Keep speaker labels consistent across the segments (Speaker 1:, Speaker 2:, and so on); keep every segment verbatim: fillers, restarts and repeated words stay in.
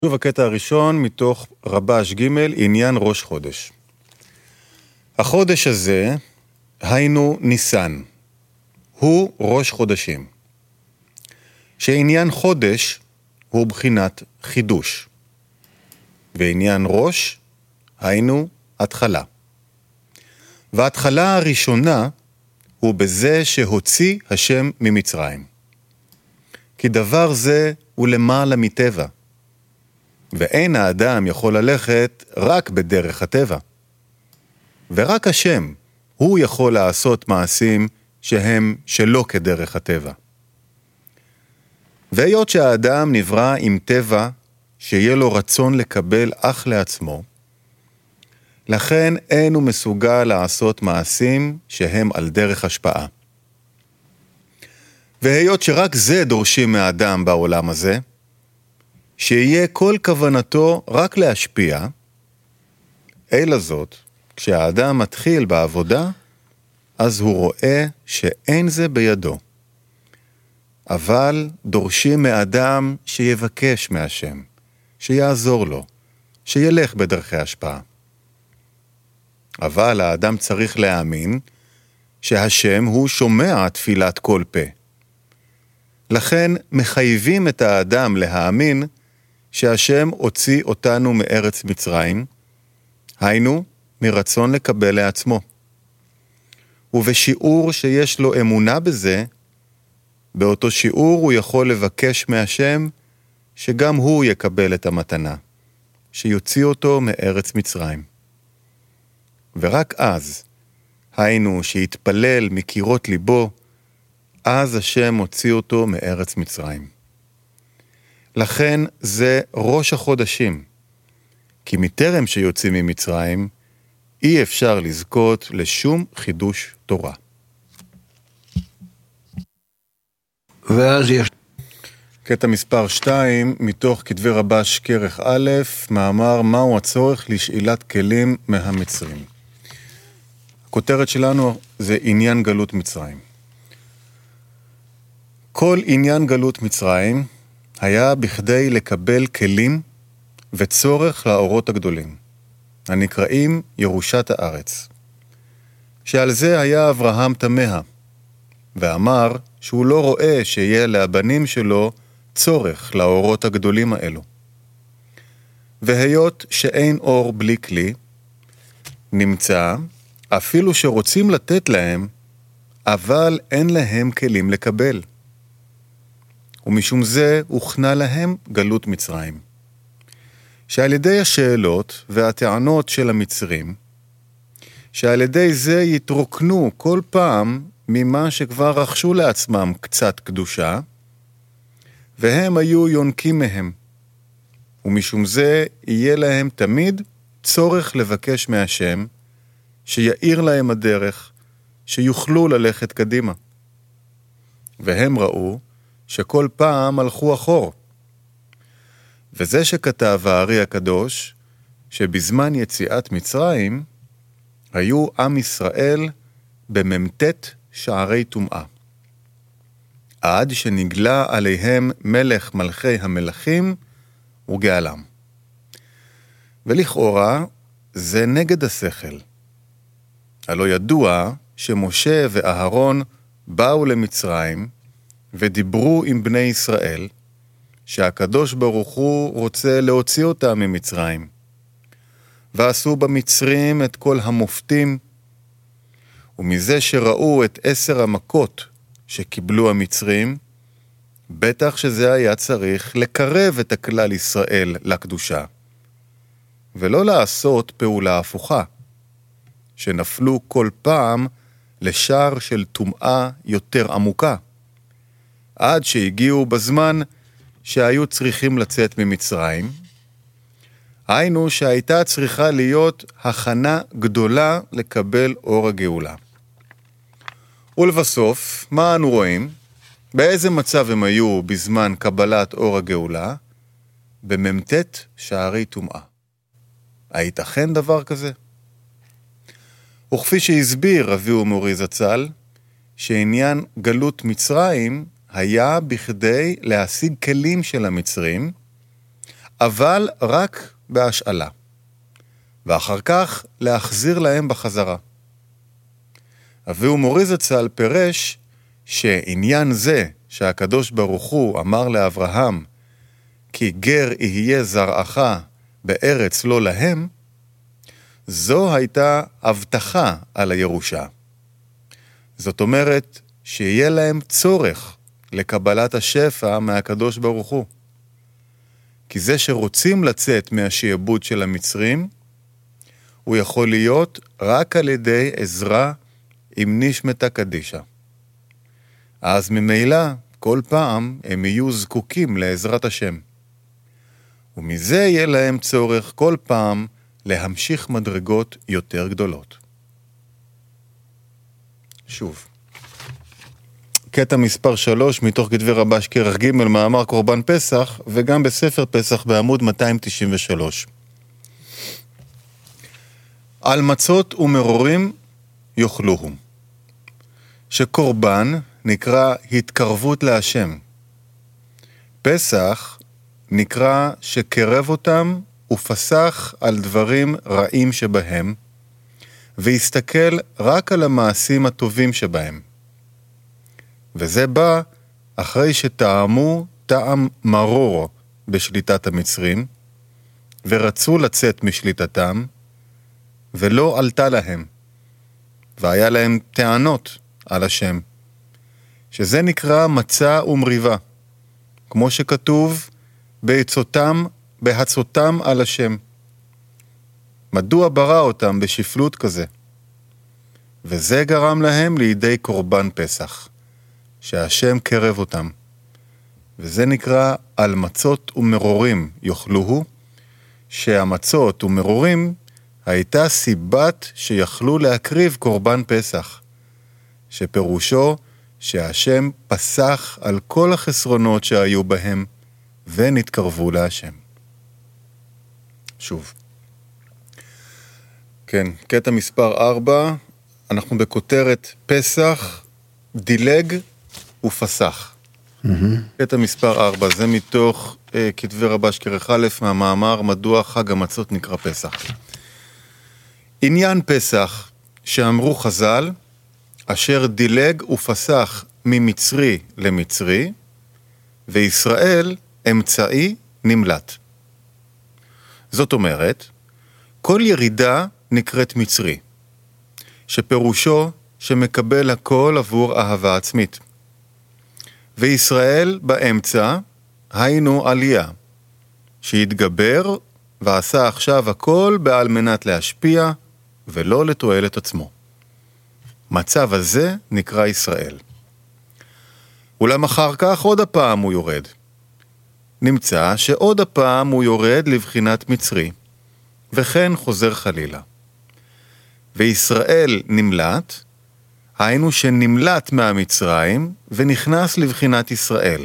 Speaker 1: שוב הקטע הראשון מתוך רבש ג' עניין ראש חודש. החודש הזה, היינו ניסן, הוא ראש חודשים. שעניין חודש הוא בחינת חידוש. ועניין ראש, היינו התחלה. וההתחלה הראשונה הוא בזה שהוציא השם ממצרים. כי דבר זה הוא למעלה מטבע. ואין האדם יכול ללכת רק בדרך הטבע. ורק השם, הוא יכול לעשות מעשים שהם שלא כדרך הטבע. והיות שהאדם נברא עם טבע שיהיה לו רצון לקבל אך לעצמו, לכן אין הוא מסוגל לעשות מעשים שהם על דרך השפעה. והיות שרק זה דורשים מהאדם בעולם הזה, שיהיה כל כוונתו רק להשפיע, אלא זאת, כשהאדם מתחיל בעבודה, אז הוא רואה שאין זה בידו. אבל דורשים מאדם שיבקש מהשם, שיעזור לו, שילך בדרכי השפעה. אבל האדם צריך להאמין שהשם הוא שומע תפילת כל פה. לכן מחייבים את האדם להאמין שהשם הוציא אותנו מארץ מצרים, היינו מרצון לקבל לעצמו. ובשיעור שיש לו אמונה בזה, באותו שיעור הוא יכול לבקש מהשם שגם הוא יקבל את המתנה, שיוציא אותו מארץ מצרים. ורק אז, היינו שיתפלל מקירות ליבו, אז השם הוציא אותו מארץ מצרים. לכן זה ראש החודשים, כי מטרם שיוצאים ממצרים, אי אפשר לזכות לשום חידוש תורה.
Speaker 2: ואז יש...
Speaker 1: קטע מספר שתיים, מתוך כתבי רבש כרך א', מאמר מהו הצורך לשאילת כלים מהמצרים. הכותרת שלנו זה עניין גלות מצרים. כל עניין גלות מצרים היה בכדי לקבל כלים וצורך לאורות הגדולים, הנקראים ירושת הארץ. שעל זה היה אברהם תמה, ואמר שהוא לא רואה שיהיה לבנים שלו צורך לאורות הגדולים האלו. והיות שאין אור בלי כלי, נמצא אפילו שרוצים לתת להם, אבל אין להם כלים לקבל. ומשום זה הוכנה להם גלות מצרים. שעל ידי השאלות והטענות של המצרים, שעל ידי זה יתרוקנו כל פעם ממה שכבר רכשו לעצמם קצת קדושה, והם היו יונקים מהם. ומשום זה יהיה להם תמיד צורך לבקש מהשם, שיאיר להם הדרך, שיוכלו ללכת קדימה. והם ראו שכל פעם הלכו אחור. וזה שכתב הארי הקדוש, שבזמן יציאת מצרים, היו עם ישראל בממתת שערי טומאה. עד שנגלה עליהם מלך מלכי המלכים וגאלם. ולכאורה זה נגד השכל. הלא ידוע שמשה ואהרון באו למצרים ודיברו עם בני ישראל, שהקדוש ברוך הוא רוצה להוציא אותם ממצרים. ועשו במצרים את כל המופתים, ומזה שראו את עשר המכות שקיבלו המצרים, בטח שזה היה צריך לקרב את הכלל ישראל לקדושה, ולא לעשות פעולה הפוכה, שנפלו כל פעם לשער של טומאה יותר עמוקה, עד שהגיעו בזמן שהיו צריכים לצאת ממצרים, היינו שהייתה צריכה להיות הכנה גדולה לקבל אור הגאולה. ולבסוף, מה אנו רואים? באיזה מצב הם היו בזמן קבלת אור הגאולה? בממתת שערי טומאה. הייתכן דבר כזה? וכפי שהסביר רבי ומורי זצ"ל, שעניין גלות מצרים היה בכדי להשיג כלים של המצרים, אבל רק בהשאלה, ואחר כך להחזיר להם בחזרה. אביהו מורי זצ"ל פירש שעניין זה שהקדוש ברוך הוא אמר לאברהם כי גר יהיה זרעך בארץ לא להם, זו הייתה הבטחה על הירושה. זאת אומרת שיהיה להם צורך לקבלת השפע מהקדוש ברוך הוא. כי זה שרוצים לצאת מהשיעבוד של המצרים, הוא יכול להיות רק על ידי עזרה עם נשמתה קדישה. אז ממילא כל פעם הם יהיו זקוקים לעזרת השם. ומזה יהיה להם צורך כל פעם להמשיך מדרגות יותר גדולות. שוב. קטע מספר שלוש מתוך כתבי רבש כרך ג' מאמר קורבן פסח, וגם בספר פסח בעמוד מאתיים תשעים ושלוש. על מצות ומרורים יאכלוהו. שקורבן נקרא התקרבות להשם. פסח נקרא שקרב אותם ופסח על דברים רעים שבהם, והסתכל רק על המעשים הטובים שבהם. וזה בא אחרי שטעמו טעם מרור בשליטת המצרים, ורצו לצאת משליטתם, ולא עלתה להם, והיה להם טענות על השם, שזה נקרא מצה ומריבה, כמו שכתוב בעצותם, בהצותם על השם. מדוע ברא אותם בשפלות כזה? וזה גרם להם לידי קורבן פסח, שהשם קרב אותם. וזה נקרא על מצות ומרורים יאכלוהו, שהמצות ומרורים הייתה סיבת שיכלו להקריב קורבן פסח, שפירושו שהשם פסח על כל החסרונות שהיו בהם, ונתקרבו להשם. שוב. כן, קטע מספר ארבע, אנחנו בכותרת פסח, דילג ופסח. Mm-hmm. קטע מספר ארבע, זה מתוך אה, כתבי רבש כרך א' מהמאמר מדוע חג המצות נקרא פסח. עניין פסח שאמרו חז"ל, אשר דילג ופסח ממצרי למצרי, וישראל אמצעי נמלט. זאת אומרת, כל ירידה נקראת מצרי, שפירושו שמקבל הכל עבור אהבה עצמית. וישראל באמצע, היינו עלייה, שהתגבר ועשה עכשיו הכל בעל מנת להשפיע ולא לתועלת עצמו. מצב הזה נקרא ישראל. אולם אחר כך עוד הפעם הוא יורד. נמצא שעוד הפעם הוא יורד לבחינת מצרי, וכן חוזר חלילה. וישראל נמלט, היינו שנמלט מהמצרים ונכנס לבחינת ישראל.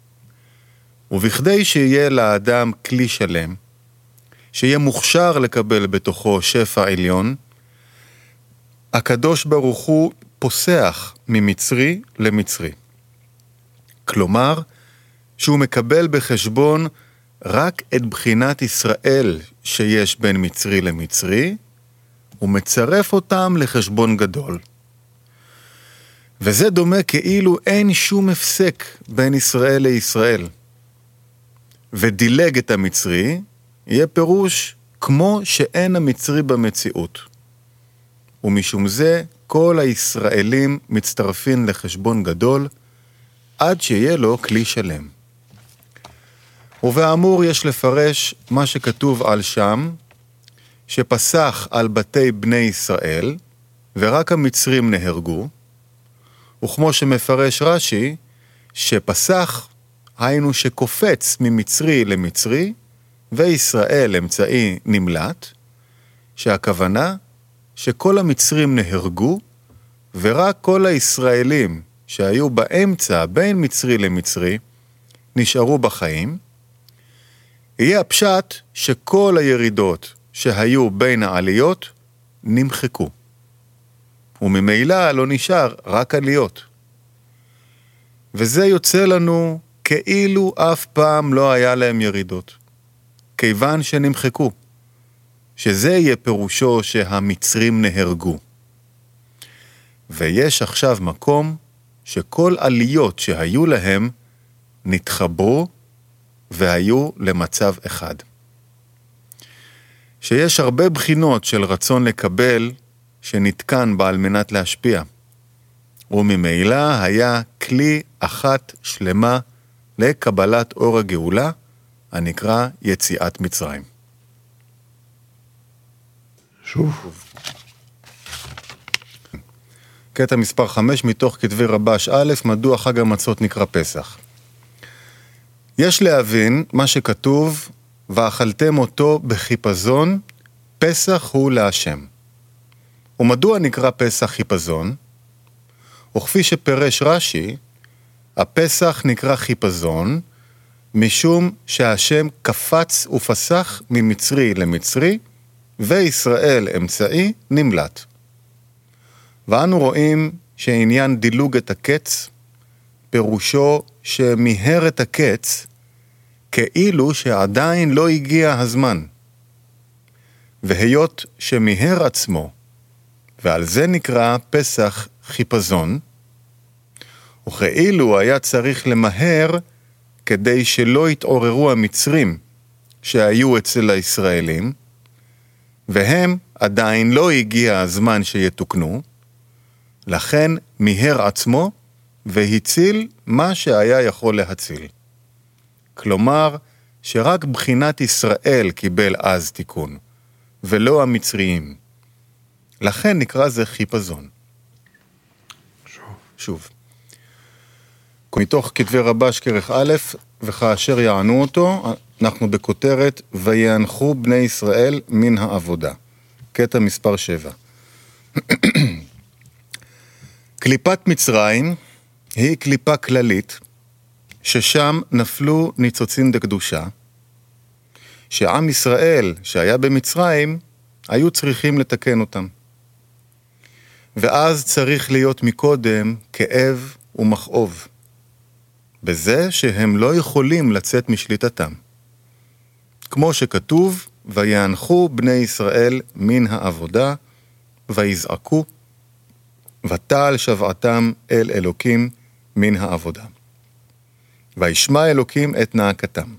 Speaker 1: ובכדי שיהיה לאדם כלי שלם, שיהיה מוכשר לקבל בתוכו שפע עליון, הקדוש ברוך הוא פוסח ממצרי למצרי. כלומר, שהוא מקבל בחשבון רק את בחינת ישראל שיש בין מצרי למצרי, ומצרף אותם לחשבון גדול. וזה דומה כאילו אין שום הפסק בין ישראל לישראל. ודילג את המצרי, יהיה פירוש כמו שאין המצרי במציאות. ומשום זה כל הישראלים מצטרפים לחשבון גדול, עד שיהיה לו כלי שלם. ובאמור יש לפרש מה שכתוב על שם, שפסח על בתי בני ישראל, ורק המצרים נהרגו, וכמו שמפרש רש"י, שפסח היינו שקופץ ממצרי למצרי, וישראל אמצעי נמלט, שהכוונה שכל המצרים נהרגו, ורק כל הישראלים שהיו באמצע בין מצרי למצרי, נשארו בחיים. יהיה הפשט שכל הירידות שהיו בין העליות נמחקו. וממילא לא נשאר רק עליות. וזה יוצא לנו כאילו אף פעם לא היה להם ירידות. כיוון שנמחקו, שזה יהיה פירושו שהמצרים נהרגו. ויש עכשיו מקום שכל עליות שהיו להם נתחברו והיו למצב אחד. שיש הרבה בחינות של רצון לקבל שנתקן בה על מנת להשפיע. וממילא היה כלי אחת שלמה לקבלת אור הגאולה, הנקרא יציאת מצרים.
Speaker 2: שוב.
Speaker 1: קטע מספר חמש מתוך כתבי רבש א', מדוע חג המצות נקרא פסח. יש להבין מה שכתוב, ואכלתם אותו בחיפזון, פסח הוא להשם. ומדוע נקרא פסח חיפזון? וכפי שפרש רש"י, הפסח נקרא חיפזון, משום שהשם קפץ ופסח ממצרי למצרי, וישראל אמצעי נמלט. ואנו רואים שעניין דילוג את הקץ, פירושו שמיהר את הקץ, כאילו שעדיין לא הגיע הזמן. והיות שמיהר עצמו, ועל זה נקרא פסח חיפזון, וכאילו היה צריך למהר כדי שלא יתעוררו המצרים שהיו אצל הישראלים, והם עדיין לא הגיע הזמן שיתוקנו, לכן מיהר עצמו והציל מה שהיה יכול להציל. כלומר, שרק בחינת ישראל קיבל אז תיקון, ולא המצריים. לכן נקרא זה חיפזון.
Speaker 2: שוב.
Speaker 1: שוב. מתוך כתבי רבש כרך א', וכאשר יענו אותו, אנחנו בכותרת, ויאנחו בני ישראל מן העבודה. קטע מספר שבע. קליפת מצרים היא קליפה כללית, ששם נפלו ניצוצין דקדושה, שעם ישראל שהיה במצרים, היו צריכים לתקן אותם. ואז צריך להיות מקודם כאב ומכאוב, בזה שהם לא יכולים לצאת משליטתם. כמו שכתוב, ויאנחו בני ישראל מן העבודה, ויזעקו, ותעל שבעתם אל אלוקים מן העבודה. וישמע אלוקים את נאקתם.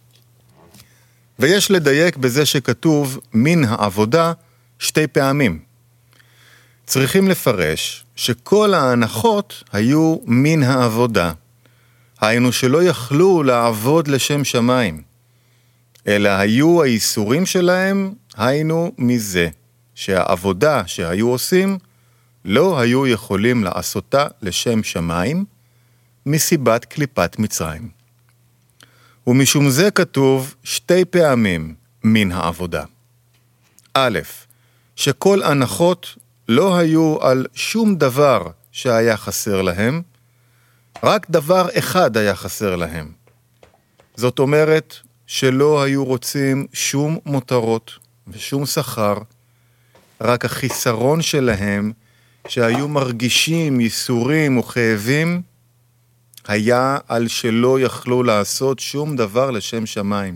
Speaker 1: ויש לדייק בזה שכתוב מן העבודה שתי פעמים. צריכים לפרש שכל ההנחות היו מן העבודה, היינו שלא יכלו לעבוד לשם שמיים, אלא היו האיסורים שלהם, היינו מזה, שהעבודה שהיו עושים לא היו יכולים לעשותה לשם שמיים, מסיבת קליפת מצרים. ומשום זה כתוב שתי פעמים מן העבודה. א', שכל הנחות לא היו על שום דבר שהיה חסר להם, רק דבר אחד היה חסר להם. זאת אומרת שלא היו רוצים שום מותרות ושום שכר, רק החיסרון שלהם שהיו מרגישים ייסורים וכאבים, היה על שלא יכלו לעשות שום דבר לשם שמיים.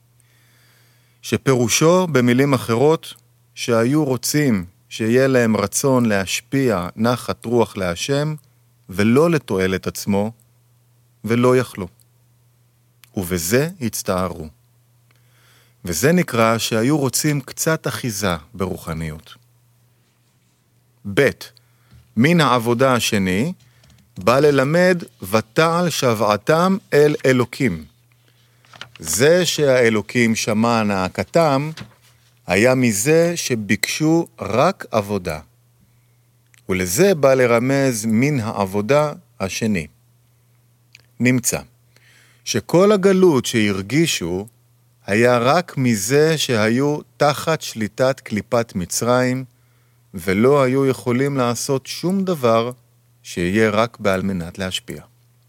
Speaker 1: שפירושו במילים אחרות שהיו רוצים שיהיה להם רצון להשפיע נחת רוח להשם, ולא לתועלת עצמו, ולא יכלו. ובזה הצטערו. וזה נקרא שהיו רוצים קצת אחיזה ברוחניות. ב', מן העבודה השני, בא ללמד ותעל שבעתם אל אלוקים. זה שהאלוקים שמע נאקתם, היה מזה שביקשו רק עבודה. ולזה בא לרמז מן העבודה השני. נמצא שכל הגלות שהרגישו היה רק מזה שהיו תחת שליטת קליפת מצרים, ולא היו יכולים לעשות שום דבר שיהיה רק בעל מנת להשפיע.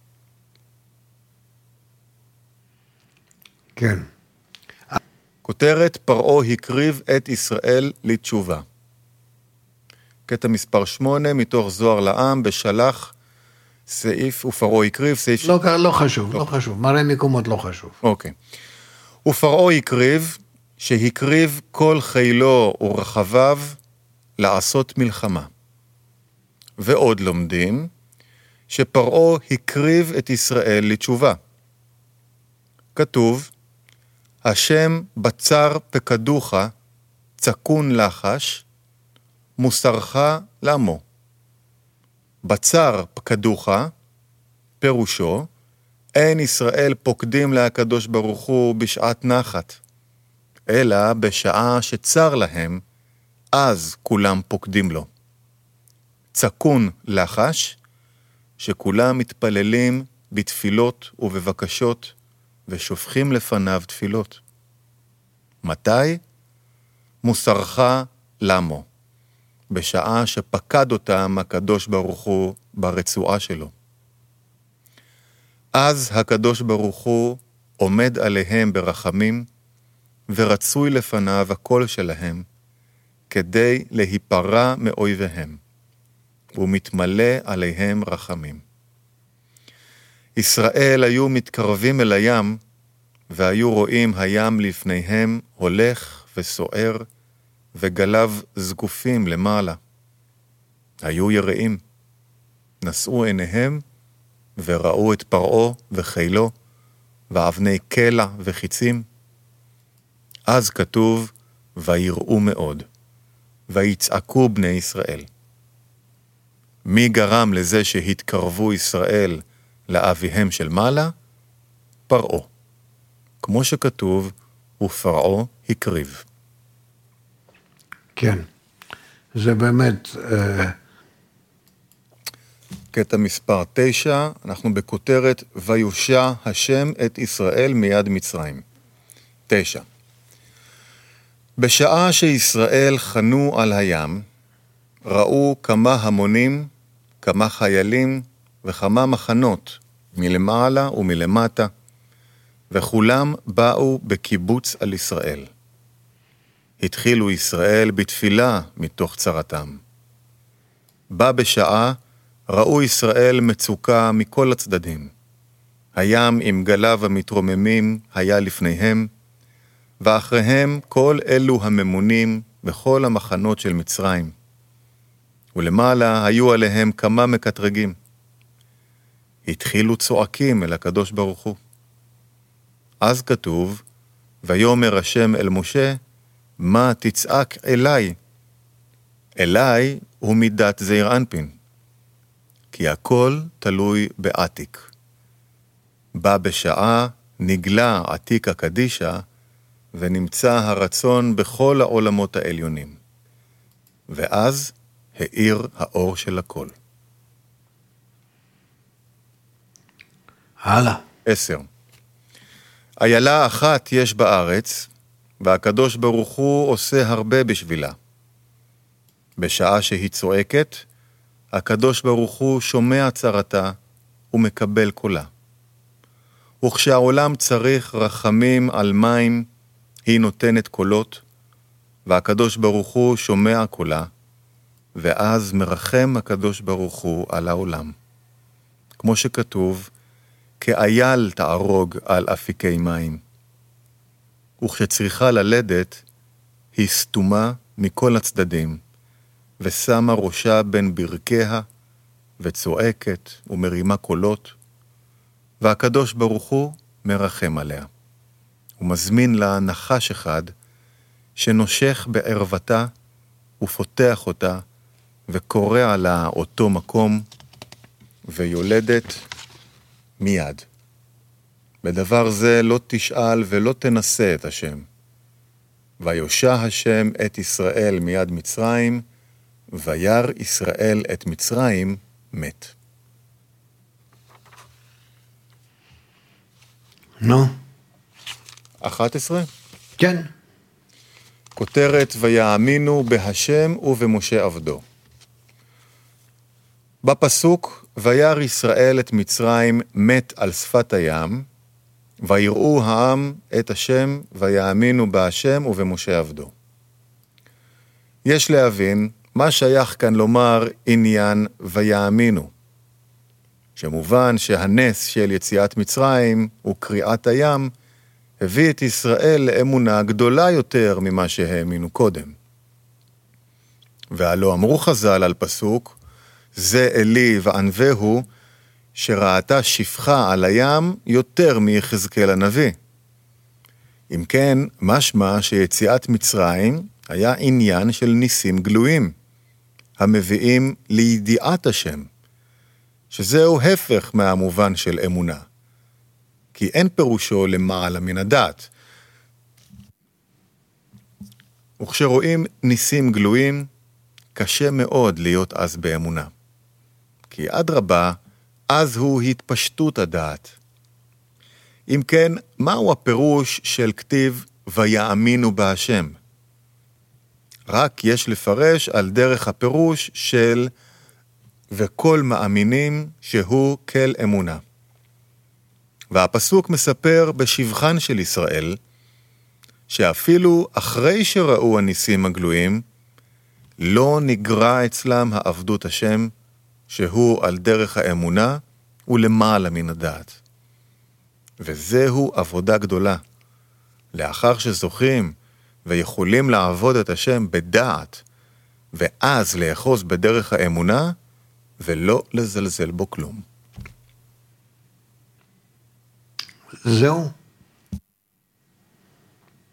Speaker 2: כן.
Speaker 1: כותרת פרעה הקריב את ישראל לתשובה. קטע מספר שמונה מתוך זוהר לעם בשלח סעיף ופרעה הקריב סעיף...
Speaker 2: לא, לא חשוב, לא חשוב. מראה מקומות לא חשוב.
Speaker 1: אוקיי. ופרעה הקריב, שהקריב כל חילו ורחביו לעשות מלחמה. ועוד לומדים שפרעה הקריב את ישראל לתשובה. כתוב, השם בצר פקדוך, צקון לחש, מוסרך לעמו. בצר פקדוך, פירושו, אין ישראל פוקדים להקדוש ברוך הוא בשעת נחת, אלא בשעה שצר להם, אז כולם פוקדים לו. צקון לחש, שכולם מתפללים בתפילות ובבקשות, ושופכים לפניו תפילות. מתי? מוסרך לעמו, בשעה שפקד אותם הקדוש ברוך הוא ברצועה שלו. אז הקדוש ברוך הוא עומד עליהם ברחמים, ורצוי לפניו הקול שלהם, כדי להיפרע מאויביהם, ומתמלא עליהם רחמים. ישראל היו מתקרבים אל הים, והיו רואים הים לפניהם הולך וסוער, וגליו זקופים למעלה. היו יראים, נשאו עיניהם, וראו את פרעה וחילו, ואבני קלע וחיצים. אז כתוב, ויראו מאוד, ויצעקו בני ישראל. מי גרם לזה שהתקרבו ישראל לאביהם של מעלה? פרעה. כמו שכתוב, ופרעה הקריב.
Speaker 2: כן, זה באמת... אה...
Speaker 1: קטע מספר תשע, אנחנו בכותרת, ויושע השם את ישראל מיד מצרים. תשע. בשעה שישראל חנו על הים, ראו כמה המונים, כמה חיילים וכמה מחנות, מלמעלה ומלמטה, וכולם באו בקיבוץ על ישראל. התחילו ישראל בתפילה מתוך צרתם. בא בשעה, ראו ישראל מצוקה מכל הצדדים. הים עם גליו המתרוממים היה לפניהם, ואחריהם כל אלו הממונים בכל המחנות של מצרים. ולמעלה היו עליהם כמה מקטרגים. התחילו צועקים אל הקדוש ברוך הוא. אז כתוב, ויאמר השם אל משה, מה תצעק אליי? אליי הוא מידת זעיר אנפין, כי הכל תלוי בעתיק. בא בשעה, נגלה עתיק הקדישה, ונמצא הרצון בכל העולמות העליונים. ואז האיר האור של הכל.
Speaker 2: הלאה.
Speaker 1: עשר. איילה אחת יש בארץ, והקדוש ברוך הוא עושה הרבה בשבילה. בשעה שהיא צועקת, הקדוש ברוך הוא שומע צרתה ומקבל קולה. וכשהעולם צריך רחמים על מים, היא נותנת קולות, והקדוש ברוך הוא שומע קולה, ואז מרחם הקדוש ברוך הוא על העולם. כמו שכתוב, כאייל תערוג על אפיקי מים. וכשצריכה ללדת, היא סתומה מכל הצדדים, ושמה ראשה בין ברכיה, וצועקת ומרימה קולות, והקדוש ברוך הוא מרחם עליה. הוא מזמין לה נחש אחד, שנושך בערוותה, ופותח אותה, וקורע לה אותו מקום, ויולדת מיד. בדבר זה לא תשאל ולא תנסה את השם. ויושע השם את ישראל מיד מצרים, וירא ישראל את מצרים מת.
Speaker 2: נו.
Speaker 1: אחת עשרה?
Speaker 2: כן.
Speaker 1: כותרת ויאמינו בהשם ובמשה עבדו. בפסוק, וירא ישראל את מצרים מת על שפת הים, ויראו העם את השם ויאמינו בהשם ובמשה עבדו. יש להבין מה שייך כאן לומר עניין ויאמינו, שמובן שהנס של יציאת מצרים וקריאת הים הביא את ישראל לאמונה גדולה יותר ממה שהאמינו קודם. והלא אמרו חז"ל על פסוק, זה אלי וענווהו, שראתה שפחה על הים יותר מיחזקאל הנביא. אם כן, משמע שיציאת מצרים היה עניין של ניסים גלויים, המביאים לידיעת השם, שזהו הפך מהמובן של אמונה, כי אין פירושו למעלה מן הדעת. וכשרואים ניסים גלויים, קשה מאוד להיות אז באמונה. כי עד רבה, אז הוא התפשטות הדעת. אם כן, מהו הפירוש של כתיב ויאמינו בהשם? רק יש לפרש על דרך הפירוש של וכל מאמינים שהוא כל אמונה. והפסוק מספר בשבחן של ישראל, שאפילו אחרי שראו הניסים הגלויים, לא נגרע אצלם העבדות השם, שהוא על דרך האמונה ולמעלה מן הדעת. וזהו עבודה גדולה. לאחר שזוכים ויכולים לעבוד את השם בדעת, ואז לאחוז בדרך האמונה, ולא לזלזל בו כלום.
Speaker 2: זהו.